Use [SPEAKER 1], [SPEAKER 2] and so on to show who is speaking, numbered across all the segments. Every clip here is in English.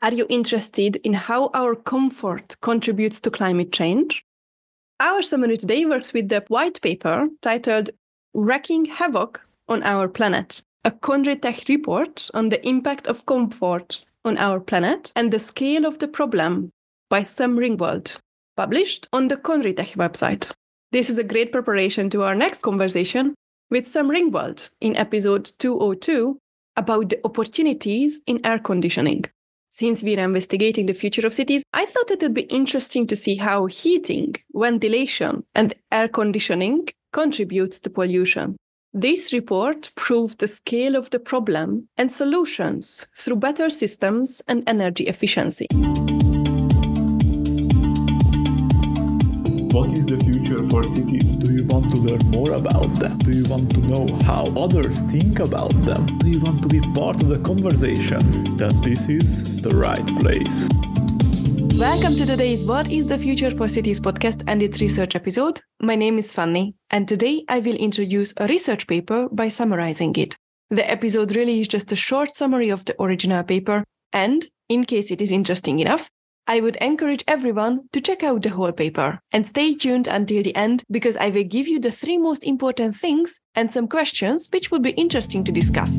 [SPEAKER 1] Are you interested in how our comfort contributes to climate change? Our summary today works with the white paper titled Wreaking Havoc on Our Planet, a CONRITECH report on the impact of comfort on our planet and the scale of the problem by Sam Ringwald, published on the CONRITECH website. This is a great preparation to our next conversation with Sam Ringwald in episode 202 about the opportunities in air conditioning. Since we are investigating the future of cities, I thought it would be interesting to see how heating, ventilation, and air conditioning contributes to pollution. This report proves the scale of the problem and solutions through better systems and energy efficiency.
[SPEAKER 2] What is the future for cities? Do you want to learn more about them? Do you want to know how others think about them? Do you want to be part of the conversation? Then this is the right place.
[SPEAKER 1] Welcome to today's What is the Future for Cities podcast and its research episode. My name is Fanny, and today I will introduce a research paper by summarizing it. The episode really is just a short summary of the original paper, and in case it is interesting enough, I would encourage everyone to check out the whole paper and stay tuned until the end because I will give you the 3 most important things and some questions which would be interesting to discuss.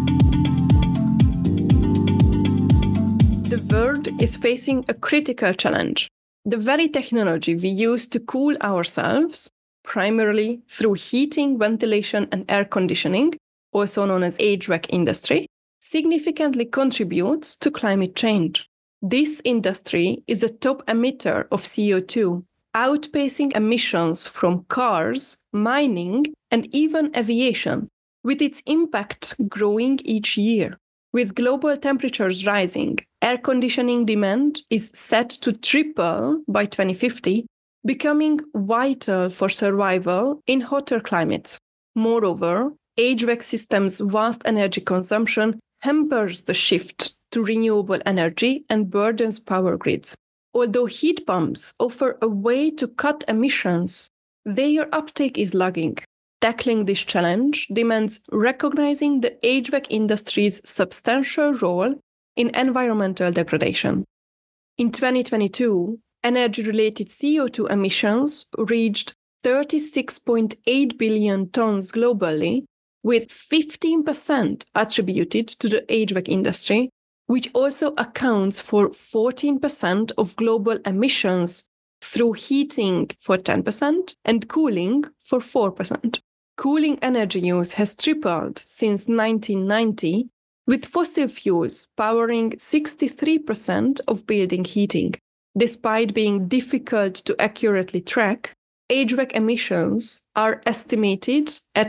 [SPEAKER 1] The world is facing a critical challenge. The very technology we use to cool ourselves, primarily through heating, ventilation, and air conditioning, also known as HVAC industry, significantly contributes to climate change. This industry is a top emitter of CO2, outpacing emissions from cars, mining, and even aviation, with its impact growing each year. With global temperatures rising, air conditioning demand is set to triple by 2050, becoming vital for survival in hotter climates. Moreover, HVAC systems' vast energy consumption hampers the shift to renewable energy and burdens power grids. Although heat pumps offer a way to cut emissions, their uptake is lagging. Tackling this challenge demands recognizing the HVAC industry's substantial role in environmental degradation. In 2022, energy-related CO2 emissions reached 36.8 billion tons globally, with 15% attributed to the HVAC industry, which also accounts for 14% of global emissions through heating for 10% and cooling for 4%. Cooling energy use has tripled since 1990, with fossil fuels powering 63% of building heating. Despite being difficult to accurately track, HVAC emissions are estimated at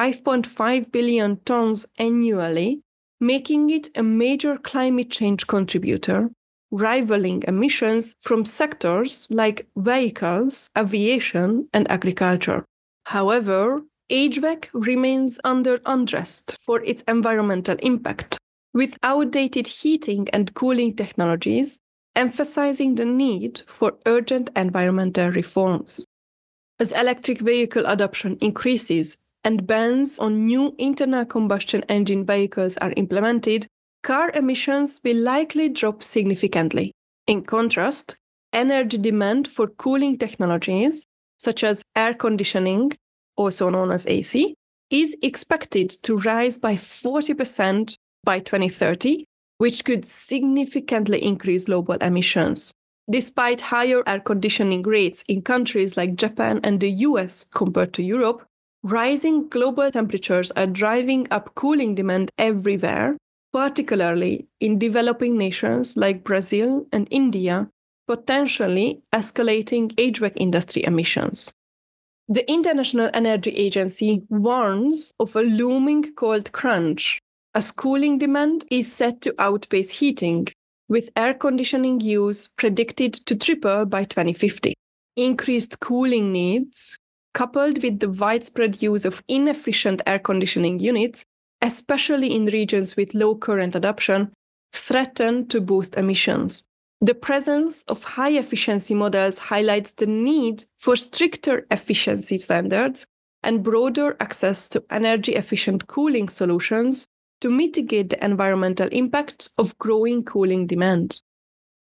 [SPEAKER 1] 5.5 billion tons annually, making it a major climate change contributor, rivaling emissions from sectors like vehicles, aviation, and agriculture. However, HVAC remains under unrest for its environmental impact, with outdated heating and cooling technologies emphasizing the need for urgent environmental reforms. As electric vehicle adoption increases and bans on new internal combustion engine vehicles are implemented, car emissions will likely drop significantly. In contrast, energy demand for cooling technologies, such as air conditioning, also known as AC, is expected to rise by 40% by 2030, which could significantly increase global emissions. Despite higher air conditioning rates in countries like Japan and the US compared to Europe, rising global temperatures are driving up cooling demand everywhere, particularly in developing nations like Brazil and India, potentially escalating HVAC industry emissions. The International Energy Agency warns of a looming cold crunch, as cooling demand is set to outpace heating, with air conditioning use predicted to triple by 2050. Increased cooling needs, coupled with the widespread use of inefficient air conditioning units, especially in regions with low current adoption, threaten to boost emissions. The presence of high-efficiency models highlights the need for stricter efficiency standards and broader access to energy-efficient cooling solutions to mitigate the environmental impact of growing cooling demand.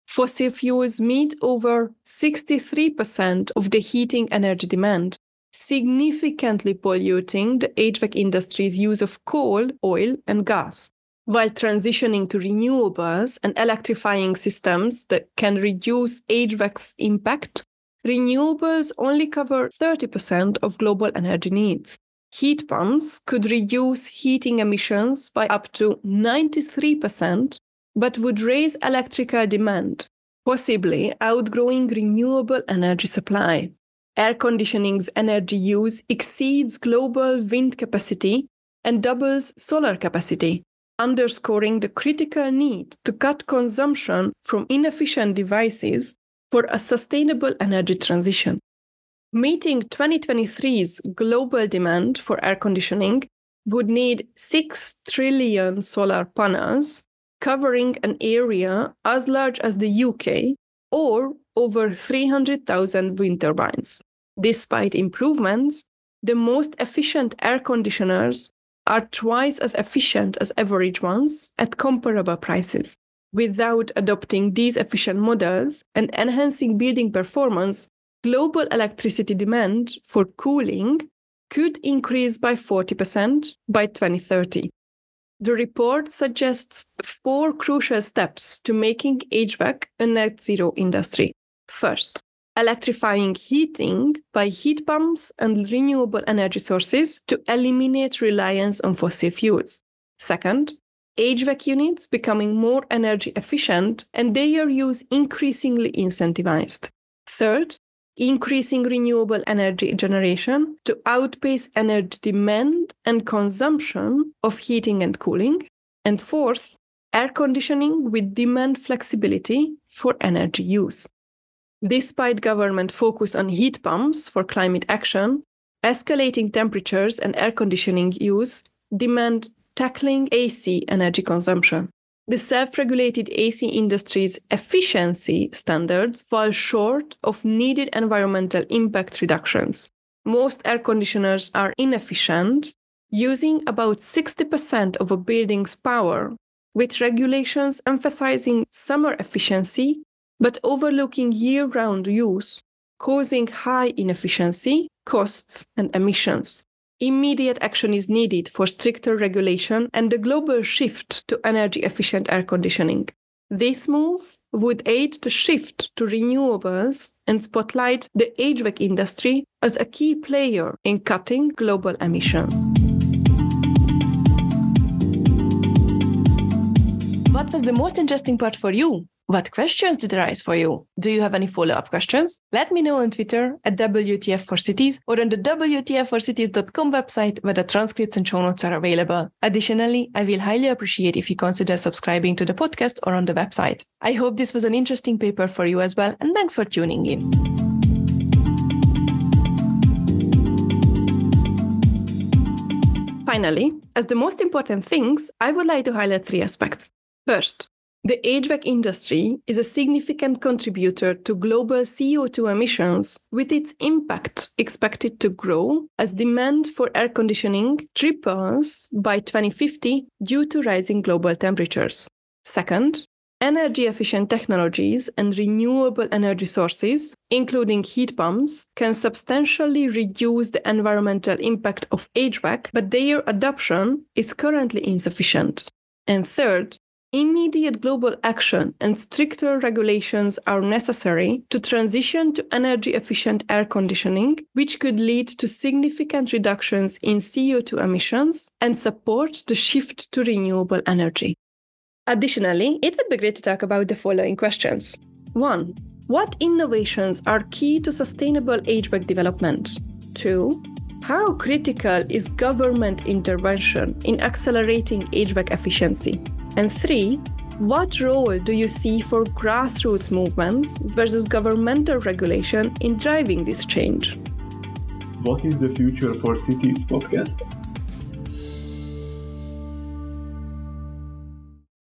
[SPEAKER 1] Fossil fuels meet over 63% of the heating energy demand, significantly polluting the HVAC industry's use of coal, oil, and gas. While transitioning to renewables and electrifying systems that can reduce HVAC's impact, renewables only cover 30% of global energy needs. Heat pumps could reduce heating emissions by up to 93%, but would raise electrical demand, possibly outgrowing renewable energy supply. Air conditioning's energy use exceeds global wind capacity and doubles solar capacity, underscoring the critical need to cut consumption from inefficient devices for a sustainable energy transition. Meeting 2023's global demand for air conditioning would need 6 trillion solar panels, covering an area as large as the UK, or over 300,000 wind turbines. Despite improvements, the most efficient air conditioners are twice as efficient as average ones at comparable prices. Without adopting these efficient models and enhancing building performance, global electricity demand for cooling could increase by 40% by 2030. The report suggests 4 crucial steps to making HVAC a net zero industry. First, electrifying heating by heat pumps and renewable energy sources to eliminate reliance on fossil fuels. Second, HVAC units becoming more energy efficient and their use increasingly incentivized. Third, increasing renewable energy generation to outpace energy demand and consumption of heating and cooling. And fourth, air conditioning with demand flexibility for energy use. Despite government focus on heat pumps for climate action, escalating temperatures and air conditioning use demand tackling AC energy consumption. The self-regulated AC industry's efficiency standards fall short of needed environmental impact reductions. Most air conditioners are inefficient, using about 60% of a building's power, with regulations emphasizing summer efficiency but overlooking year-round use, causing high inefficiency, costs, and emissions. Immediate action is needed for stricter regulation and the global shift to energy-efficient air conditioning. This move would aid the shift to renewables and spotlight the HVAC industry as a key player in cutting global emissions. What was the most interesting part for you? What questions did arise for you? Do you have any follow-up questions? Let me know on Twitter at WTF4Cities or on the WTF4Cities.com website where the transcripts and show notes are available. Additionally, I will highly appreciate if you consider subscribing to the podcast or on the website. I hope this was an interesting paper for you as well, and thanks for tuning in. Finally, as the most important things, I would like to highlight 3 aspects. First, the HVAC industry is a significant contributor to global CO2 emissions, with its impact expected to grow as demand for air conditioning triples by 2050 due to rising global temperatures. Second, energy-efficient technologies and renewable energy sources, including heat pumps, can substantially reduce the environmental impact of HVAC, but their adoption is currently insufficient. And third, immediate global action and stricter regulations are necessary to transition to energy-efficient air conditioning, which could lead to significant reductions in CO2 emissions and support the shift to renewable energy. Additionally, it would be great to talk about the following questions. 1. What innovations are key to sustainable HVAC development? 2. How critical is government intervention in accelerating HVAC efficiency? And 3, what role do you see for grassroots movements versus governmental regulation in driving this change?
[SPEAKER 2] What is the Future for Cities podcast?